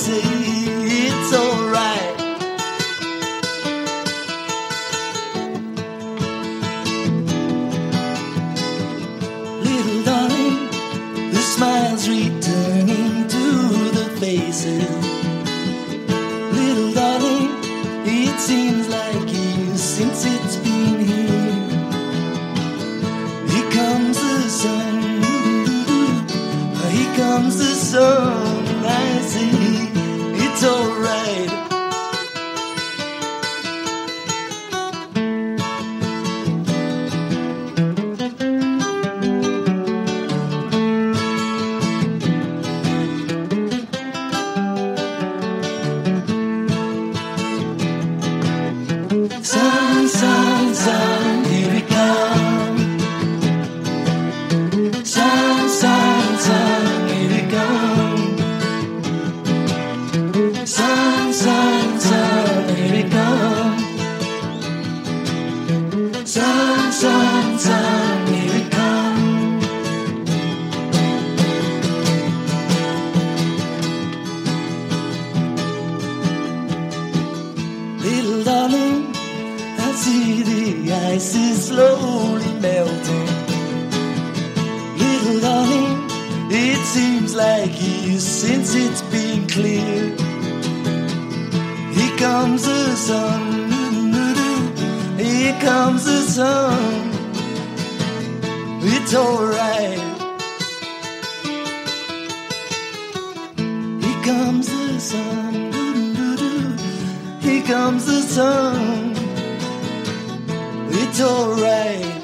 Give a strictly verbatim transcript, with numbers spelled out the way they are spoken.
say it's alright. Little darling, the smiles returning to the faces. Little darling, it seems like years since it's been here. Here comes the sun, here comes the sun. I see it's alright. Sun, sun, sun, here we come. Sun, sun, sun, here we come. Sun, sun, sun, here we come. Sun, sun, sun, here we come. Little darling, I see the ice is slowly melting. Little darling, it seems like years since it's been clear. Here comes the sun, here comes the sun. It's alright. Here comes the sun, here comes the sun. It's alright.